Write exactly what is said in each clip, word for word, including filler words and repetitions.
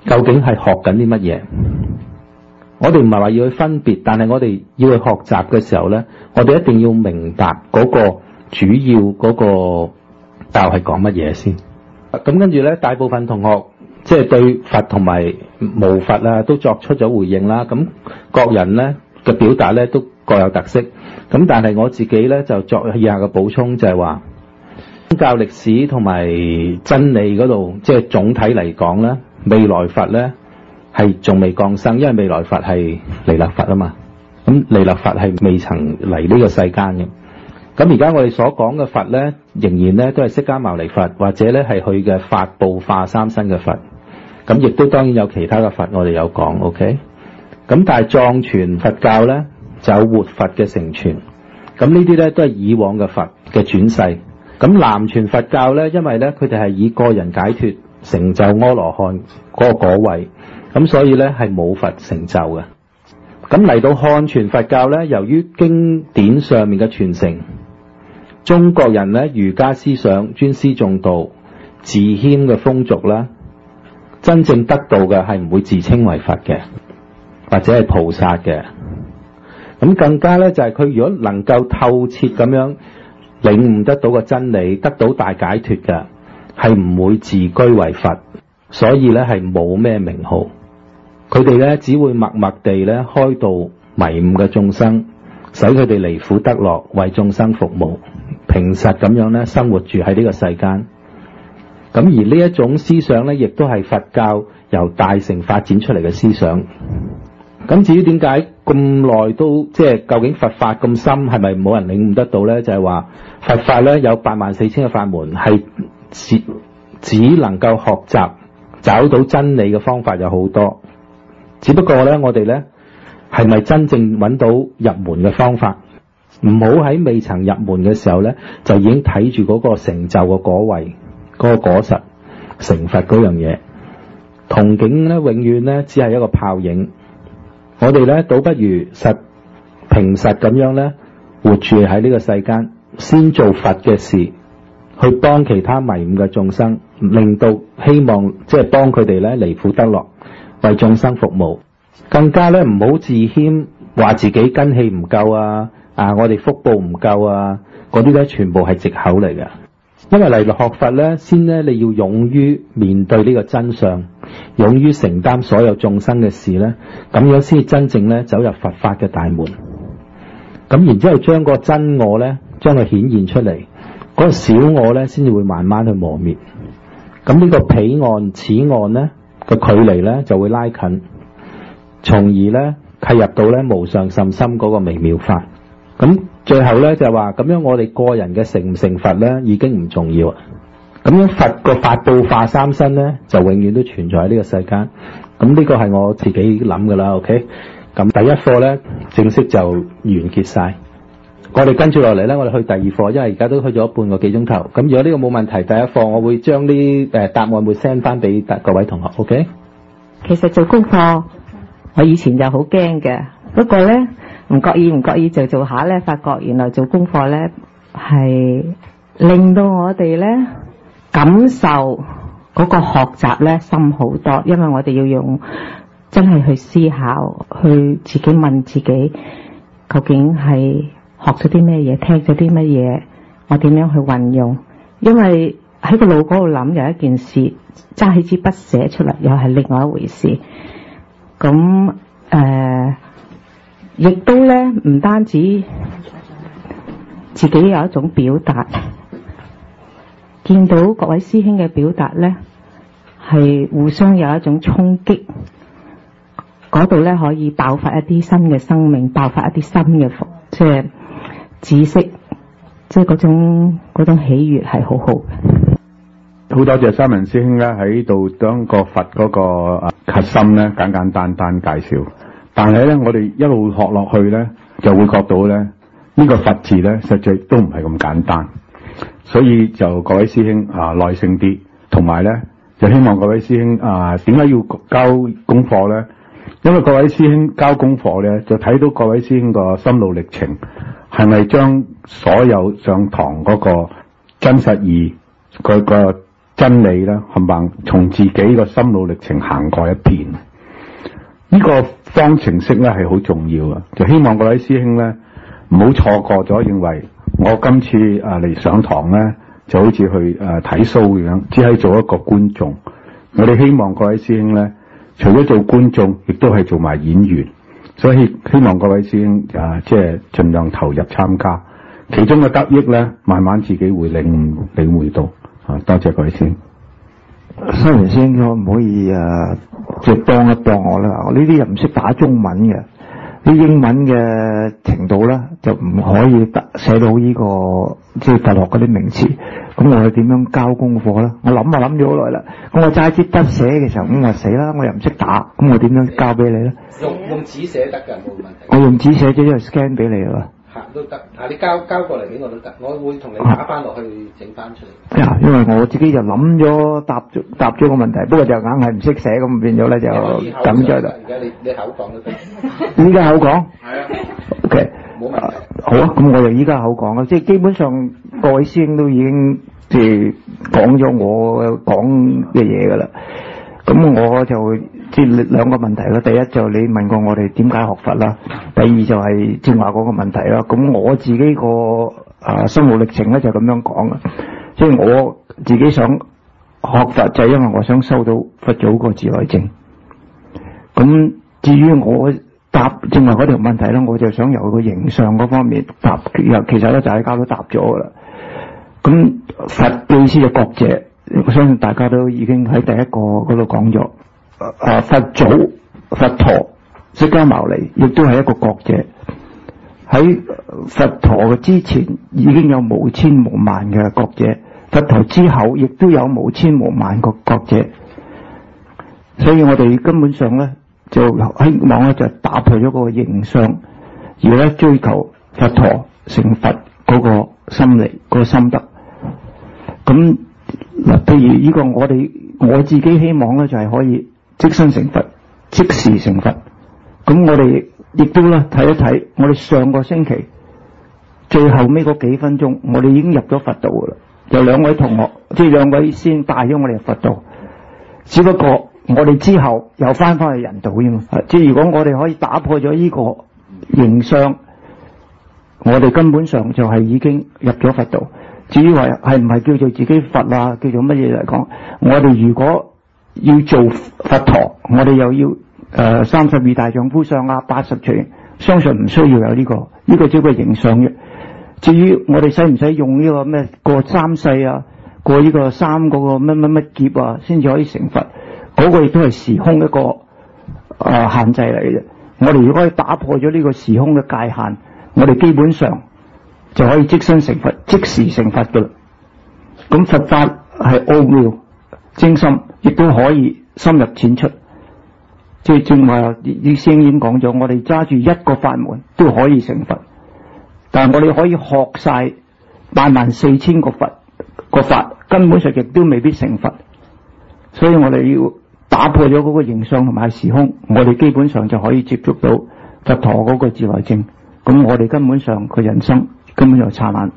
究竟係學緊啲乜嘢？我哋唔係話要去分別，但係我哋要去學習嘅時候咧，我哋一定要明白嗰個主要嗰個教係講乜嘢先。咁跟住咧，大部分同學即係對佛同埋無佛啊都作出咗回應啦。咁各人咧嘅表達咧都各有特色。咁但係我自己咧就作以下嘅補充，就係話宗教歷史同埋真理嗰度，即係總體嚟講咧，未來佛咧係仲未降生，因為未來佛係彌勒佛啊嘛。咁彌勒佛係未曾嚟呢個世間嘅。咁而家我哋所講嘅佛咧，仍然咧都係釋迦牟尼佛，或者咧係佢嘅法報化三身嘅佛。咁亦都當然有其他嘅佛，我哋有講 OK。咁但係藏傳佛教咧就有活佛嘅成傳。咁呢啲咧都係以往嘅佛嘅轉世。咁南傳佛教咧，因為咧佢哋係以個人解脫成就阿羅漢嗰個果位，咁所以咧係冇佛成就嘅。咁嚟到漢傳佛教咧，由於經典上面嘅傳承，中國人咧儒家思想尊師重道、自謙嘅風俗啦，真正得到嘅係唔會自稱為佛嘅，或者係菩薩嘅。咁更加咧就係佢如果能夠透徹咁樣領悟得到個真理，得到大解脫嘅，係唔會自居為佛，所以咧係冇咩名號。佢哋咧只會默默地咧開導迷悟嘅眾生，使佢哋離苦得樂，為眾生服務，平實咁樣咧生活住喺呢個世間。咁而呢一種思想咧，亦都係佛教由大乘發展出嚟嘅思想。咁至於點解咁耐都即係究竟佛法咁深，係咪冇人領悟得到咧？就係話佛法咧有八萬四千嘅法門，係只只能夠學習找到真理嘅方法有好多。只不過咧，我哋咧係咪真正揾到入門嘅方法？唔好喺未曾入門嘅時候咧，就已經睇住嗰個成就嘅果位、嗰個果實成佛嗰樣嘢。憧憬咧，永遠咧只係一個泡影。我哋咧倒不如實平實咁樣咧活住喺呢個世間，先做佛嘅事，去幫其他迷悟嘅眾生，令到希望即係幫佢哋咧離苦得樂，為眾生服務。更加咧唔好自謙，話自己根氣唔夠啊，啊我哋福報唔夠啊，嗰啲咧全部係藉口嚟嘅。因為嚟學佛咧，先咧你要勇於面對呢個真相，勇於承擔所有眾生嘅事咧，咁樣先至真正咧走入佛法嘅大門。咁然之後將個真我咧，將佢顯現出嚟，嗰個小我咧，先至會慢慢去磨滅。咁呢個彼岸此岸咧個距離咧就會拉近，從而咧契入到咧無上甚深嗰個微妙法。咁最後咧就係話，咁樣我哋個人嘅成唔成佛咧已經唔重要啊。咁樣佛個法報化三身咧就永遠都存在喺呢個世間。咁呢個係我自己諗噶啦 OK。咁第一課咧正式就完結晒。我哋跟住落嚟咧，我哋去第二課，因為而家都去咗半個幾鐘頭。咁如果呢個冇問題，第一課我會將啲誒答案會 send 翻俾各位同學 OK。 其實做功課我以前就好驚嘅，不過咧唔覺意唔覺意做做下咧，發覺原來做功課咧係令到我哋咧感受嗰個學習咧深好多，因為我哋要用真係去思考，去自己問自己究竟係學咗啲咩嘢，聽咗啲乜嘢，我點樣去運用。因為喺個腦嗰度諗有一件事，揸起支筆寫出嚟又係另外一回事。咁誒亦都咧唔單止自己有一種表達，見到各位師兄嘅表達咧係互相有一種衝擊，嗰度咧可以爆發一啲新嘅生命，爆發一啲新嘅即係知識，即係嗰種嗰種喜悅係好好嘅。 好多謝三文師兄咧喺度將個佛嗰個核心咧簡簡單單介紹，但係咧我哋一路學落去咧就會覺到咧呢個佛字咧實際都唔係咁簡單，所以就各位師兄啊耐性啲，同埋咧就希望各位師兄啊點解要交功課咧？因為各位師兄交功課咧就睇到各位師兄個心路歷程係咪將所有上堂嗰個真實義嗰個真理啦，冚唪從自己個心路歷程行過一遍。呢、這個方程式咧係好重要啊！就希望各位師兄咧唔好錯過咗，認為我今次誒嚟上堂咧就好似去誒睇 show 咁樣，只係做一個觀眾。我哋希望各位師兄咧，除咗做觀眾，亦都係做埋演員。所以希望各位師兄啊，即係盡量投入參加，其中嘅得益咧，慢慢自己會領領會到。啊，多謝各位師兄。 收完師兄可唔可以誒，即係幫一幫我啦？我呢啲又唔識打中文嘅，啲英文嘅程度咧就唔可以得寫到呢、這個即係佛學嗰啲名詞。咁我係點樣交功課咧？我諗啊諗咗好耐啦。咁我揸支筆寫嘅時候，咁我死啦！我又唔識打，咁我點樣交俾你咧？ 用用紙寫得㗎，冇問題。 我用紙寫咗之後 scan 俾你啦。 嚇都得，啊你交交過嚟俾我都得，我會同你打翻落去整翻出嚟。 呀，因為我自己就諗咗答咗答咗個問題，不過就硬係唔識寫，咁變咗咧就咁咗啦。 而家你你口講都得。 依家口講。 係啊。O K。冇問題。 好啊，咁我就依家口講啦，即係基本上各位師兄都已經即係講咗我講嘅嘢㗎啦。咁我就即係兩個問題啦。第一就你問過我哋點解學佛啦，第二就係正話嗰個問題啦。咁我自己個啊生活歷程咧就咁樣講啊，即係我自己想學佛就係因為我想收到佛祖個自來證。咁至於我答正話嗰條問題咧，我就想由個形象嗰方面答，其實咧就喺家都答咗噶啦。咁佛嘅意思就覺者。我相信大家都已經喺第一個嗰度講咗，啊佛祖、佛陀、釋迦牟尼亦都係一個覺者。喺佛陀嘅之前已經有無千無萬嘅覺者，佛陀之後亦都有無千無萬個覺者。所以我哋根本上咧就希望咧就打破咗個形象，而咧追求佛陀成佛嗰個心理、嗰個心得。咁嗱，譬如呢個我哋我自己希望咧就係可以即身成佛，即時成佛。咁我哋亦都咧睇一睇，我哋上個星期最後尾嗰幾分鐘，我哋已經入咗佛道噶啦。有兩位同學，即係兩位先帶咗我哋入佛道。只不過我哋之後又翻返去人道啫嘛。即係如果我哋可以打破咗呢個形象，我哋根本上就係已經入咗佛道。至於話係唔係叫做自己佛啊，叫做乜嘢嚟講？我哋如果要做佛陀，我哋又要誒三十二大丈夫相啊，八十隨，相信唔需要有呢、這個，呢、這個只係形象嘅。至於我哋使唔使用呢個咩過三世啊，過呢個三嗰個乜乜乜劫啊，先至可以成佛？嗰、那個亦都係時空一個誒、呃、限制嚟嘅啫。我哋如果可以打破咗呢個時空嘅界限，我哋基本上就可以即身成佛，即時成佛噶啦。咁佛法係奧妙精深，亦都可以深入淺出。即係正話啲師兄已經講咗，我哋揸住一個法門都可以成佛，但係我哋可以學晒八萬四千個佛個法，根本上亦都未必成佛。所以我哋要打破咗嗰個形象同埋時空，我哋基本上就可以接觸到佛陀嗰個自來證。咁我哋根本上個人生根本就燦爛。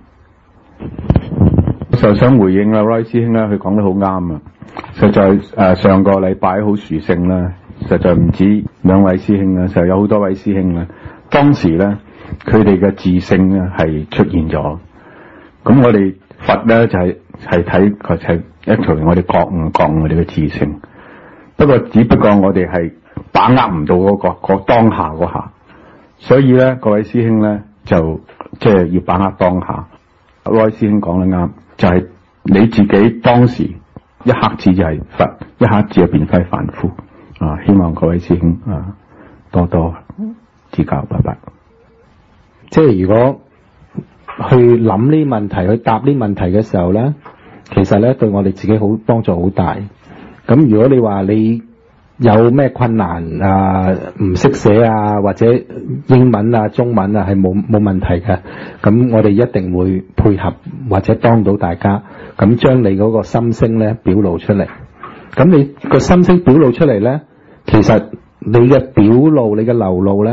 就想回應啦 Roy 師兄啦，佢講得好啱啊！實在誒、呃、上個禮拜好殊勝啦，實在唔止兩位師兄啦，實有好多位師兄啦。當時咧，佢哋嘅自性咧係出現咗。咁我哋佛咧就係係睇佢係一條我哋覺悟覺悟我哋嘅自性。不過只不過我哋係把握唔到嗰、嗰個、嗰個當下嗰下，所以咧各位師兄咧就即係、就是、要把握當下。Roy 師兄講得啱，就係、是、你自己當時一刻子就係佛，一刻子就變翻凡夫啊！希望各位師兄啊多多指教，拜拜。 即係如果去諗呢問題，去答呢問題嘅時候咧，其實咧對我哋自己好幫助好大。咁如果你話你有咩困難啊，唔識寫啊，或者英文啊、中文啊係冇冇問題嘅，咁我哋一定會配合或者幫到大家，咁將你嗰個心聲咧表露出嚟。咁你個心聲表露出嚟咧，其實你嘅表露、你嘅流露咧，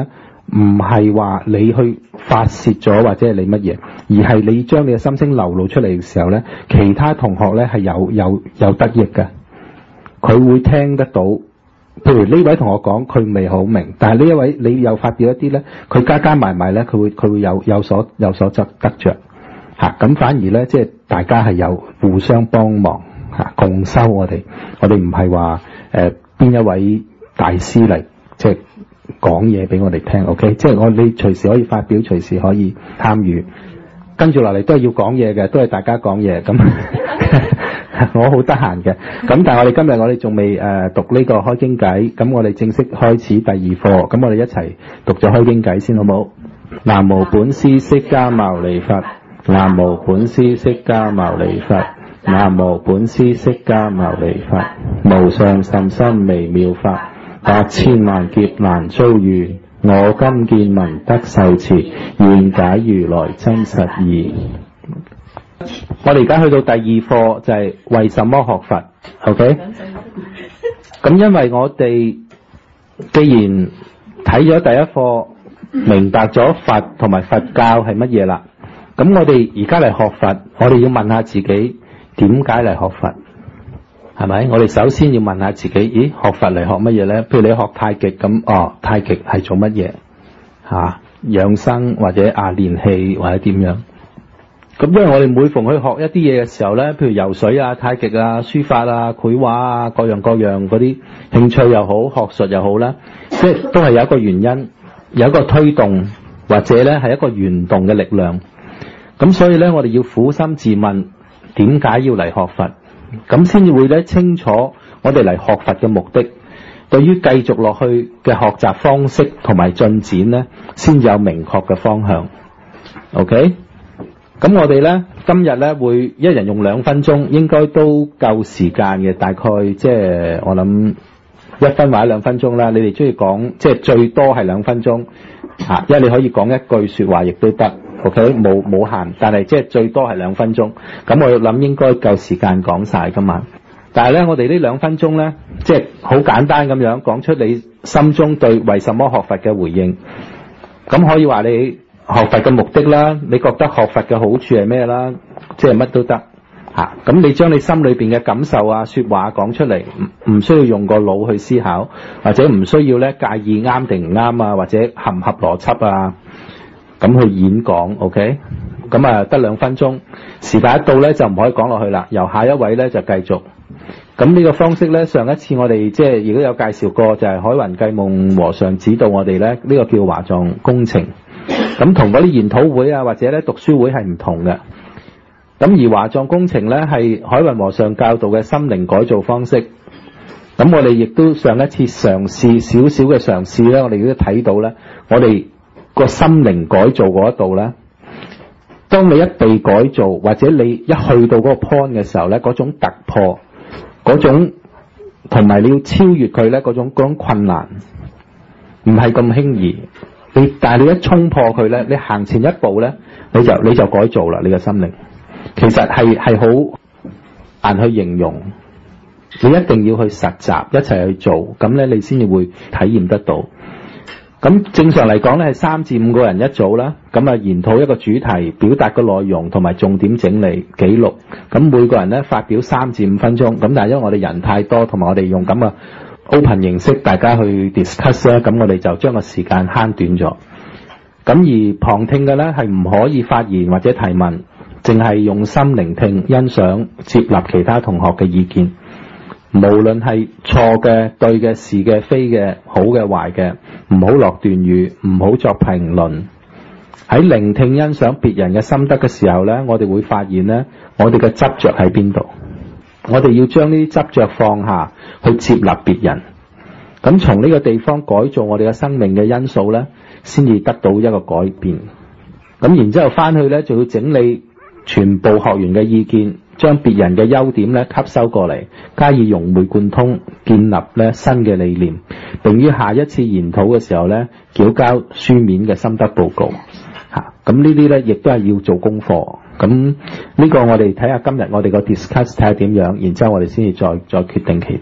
唔係話你去發泄咗或者係你乜嘢，而係你將你嘅心聲流露出嚟嘅時候咧，其他同學咧係有有有得益嘅，佢會聽得到。譬如呢位同學講佢未好明，但係呢一位你又發表一啲咧，佢加加埋埋咧，佢會佢會有有所有所得得着嚇，咁、啊、反而咧即係大家係有互相幫忙嚇、啊，共修我哋，我哋唔係話誒邊一位大師嚟即係講嘢俾我哋聽 ，OK， 即係我你隨時可以發表，隨時可以參與，跟住落嚟都係要講嘢嘅，都係大家講嘢咁。我好得閒嘅，咁但係我哋今日我哋仲未誒讀呢個開經偈，咁我哋正式開始第二課，咁我哋一齊讀咗開經偈先好冇？南無本師釋迦牟尼佛，南無本師釋迦牟尼佛，南無本師釋迦牟尼佛，無上甚深微妙法，百千萬劫難遭遇，我今見聞得受持，願解如來真實義。我哋而家去到第二課就係、是、為什麼學佛 ，OK？ 咁因為我哋既然睇咗第一課，明白咗佛同埋佛教係乜嘢啦，咁我哋而家嚟學佛，我哋要問下自己點解嚟學佛，係咪？我哋首先要問下自己，咦，學佛嚟學乜嘢咧？譬如你學太極咁，哦，太極係做乜嘢？吓、啊，養生或者啊練氣或者點樣？咁因為我哋每逢去學一啲嘢嘅時候咧，譬如游水啊、太極啊、書法啊、繪畫啊，各樣各樣嗰啲興趣又好、學術又好啦，即係都係有一個原因，有一個推動或者咧係一個原動嘅力量。咁所以咧，我哋要苦心自問，點解要嚟學佛？咁先至會咧清楚我哋嚟學佛嘅目的。對於繼續落去嘅學習方式同埋進展咧，先有明確嘅方向。OK？咁我哋咧今日咧會一人用兩分鐘，應該都夠時間嘅，大概即係我諗一分或者兩分鐘啦。你哋中意講即係最多係兩分鐘嚇，因為你可以講一句説話亦都得 ，OK， 冇冇限，但係即係最多係兩分鐘。咁我諗應該夠時間講晒今晚。但係咧，我哋呢兩分鐘咧，即係好簡單咁樣講出你心中對為什麼學佛嘅回應。咁可以話你學佛嘅目的啦，你覺得學佛嘅好處係咩啦？即係乜都得嚇。咁你將你心裏邊嘅感受啊、説話講出嚟，唔唔需要用個腦去思考，或者唔需要咧介意啱定唔啱啊，或者合唔合邏輯啊，咁去演講 ，OK？ 咁啊得兩分鐘，時間一到咧就唔可以講落去啦。由下一位咧就繼續。咁呢個方式咧，上一次我哋即係亦都有介紹過，就係海雲計夢和尚指導我哋咧，呢、這個叫華藏工程。咁同嗰啲研討會啊，或者咧讀書會係唔同嘅。咁而華藏工程咧係海雲和尚教導嘅心靈改造方式。咁我哋亦都上一次嘗試少少嘅嘗試咧，我哋亦都睇到咧，我哋個心靈改造嗰一度咧，當你一被改造，或者你一去到嗰個 point 嘅時候咧，嗰種突破，嗰種同埋你要超越佢咧，嗰種嗰種困難，唔係咁輕易。你但係你一衝破佢咧，你行前一步咧，你就你就改造啦，你嘅心靈。其實係係好難去形容，你一定要去實習，一齊去做，咁咧你先至會體驗得到。咁正常嚟講咧係三至五個人一組啦，咁啊研討一個主題，表達個內容同埋重點整理記錄。咁每個人咧發表三至五分鐘，咁但係因為我哋人太多，同埋我哋用咁嘅 open 形式，大家去 discuss 咧，咁我哋就將個時間慳短咗。咁而旁聽嘅咧係唔可以發言或者提問，淨係用心聆聽、欣賞、接納其他同學嘅意見。無論係錯嘅、對嘅、是嘅、非嘅、好嘅、壞嘅，唔好落斷語，唔好作評論。喺聆聽、欣賞別人嘅心得嘅時候咧，我哋會發現咧，我哋嘅執着喺邊度？我哋要將呢啲執着放下，去接納別人。咁從呢個地方改造我哋嘅生命嘅因素咧，先至得到一個改變。咁然之後翻去咧，就要整理全部學員嘅意見，將別人嘅優點咧吸收過嚟，加以融會貫通，建立咧新嘅理念，並於下一次研討嘅時候咧，繳交書面嘅心得報告。嚇，咁呢啲咧亦都係要做功課。咁呢個我哋睇下今日我哋個 discuss 睇下點樣，然之後我哋先至再再決定其他。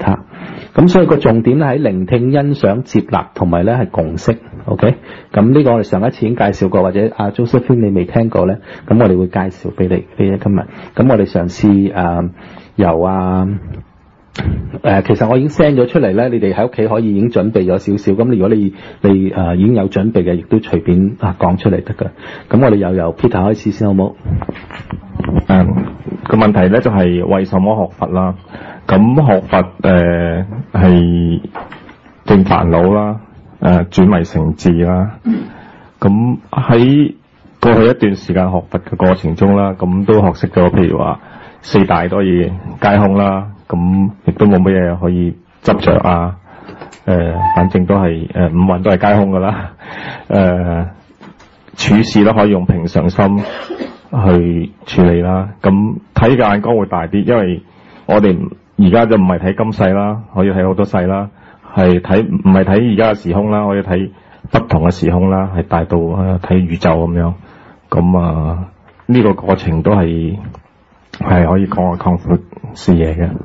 咁所以個重點咧喺聆聽、欣賞、接納同埋咧係共識。OK， 咁呢個我哋上一次已經介紹過，或者阿 Josephine 你未聽過咧，咁我哋會介紹俾你。呢今日，咁我哋嘗試誒、呃、由啊誒、呃，其實我已經 send 咗出嚟咧，你哋喺屋企可以已經準備咗少少。咁如果你你誒、呃、已經有準備嘅，亦都隨便啊講出嚟得㗎。咁我哋又由 Peter 開始先好冇？ 誒個問題咧就係、是、為什麼學佛啦？咁學佛誒係正煩惱啦，誒、呃、轉迷成智啦。咁喺過去一段時間學佛嘅過程中啦，咁都學識咗，譬如話四大都可以皆空啦。咁亦都冇乜嘢可以執着啊。誒、呃，反正都係誒、呃、五蘊都係皆空噶啦。誒、呃，處事都可以用平常心去處理啦。咁睇嘅眼光會大啲，因為我哋而家就唔係睇今世啦，可以睇好多世啦，係睇唔係睇而家嘅時空啦，可以睇不同嘅時空啦，係大到睇、呃、宇宙咁樣。咁啊，呢、這個過程都係係可以講個擴闊視野嘅。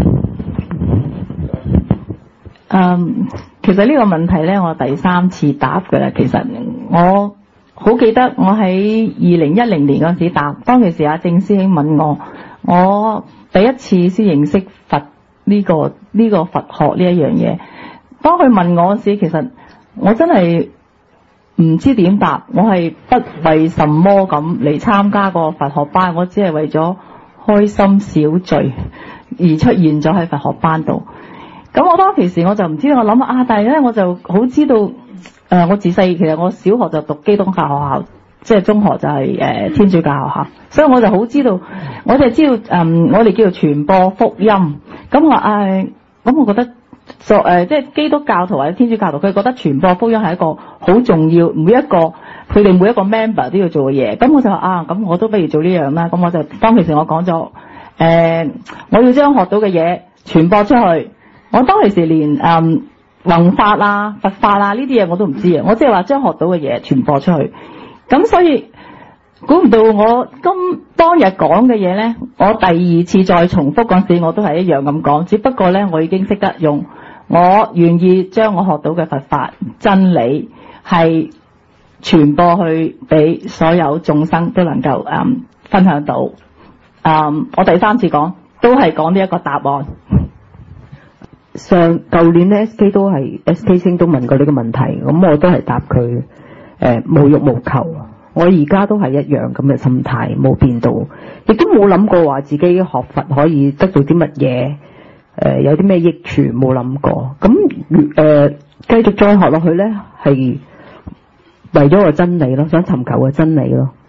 嗯，其實呢個問題咧，我第三次答㗎啦。其實我好記得我喺二零一零年嗰陣時答，當其時阿正師兄問我，我第一次先認識佛呢、這個呢、這個佛學呢一樣嘢。當佢問我嗰時，其實我真係唔知點答。我係不為什麼咁嚟參加個佛學班，我只係為咗開心小聚而出現咗喺佛學班度。咁我當其時我就唔知道，我諗啊，但係咧我就好知道，誒、呃，我自細其實我小學就讀基督教學校，即係中學就係、是、誒、呃、天主教學校，所以我就好知道，我就知道，嗯，我哋叫做傳播福音。咁我誒，咁、呃、我覺得作誒、呃，即係基督教徒或者天主教徒，佢覺得傳播福音係一個好重要，每一個佢哋每一個 member 都要做嘅嘢。咁我就話啊，咁我都不如做呢樣啦。咁我就當其時我講咗，誒、呃，我要將學到嘅嘢傳播出去。我當其時連誒弘法啊、佛法啊呢啲嘢我都唔知啊，我即係話將學到嘅嘢傳播出去。咁所以估唔到我今當日講嘅嘢咧，我第二次再重複嗰時我都係一樣咁講，只不過咧我已經識得用，我願意將我學到嘅佛法真理係傳播去俾所有眾生都能夠誒、嗯、分享到。誒、嗯，我第三次講都係講呢一個答案。 上舊年咧 S K 都係 S K 星都問過呢個問題，咁我都係答佢誒、呃、無欲無求。我而家都係一樣咁嘅心態，冇變到，亦都冇諗過話自己學佛可以得到啲乜嘢，誒有啲咩益處，冇諗過。咁誒繼續再學落去咧，係為咗個真理咯，想尋求個真理咯。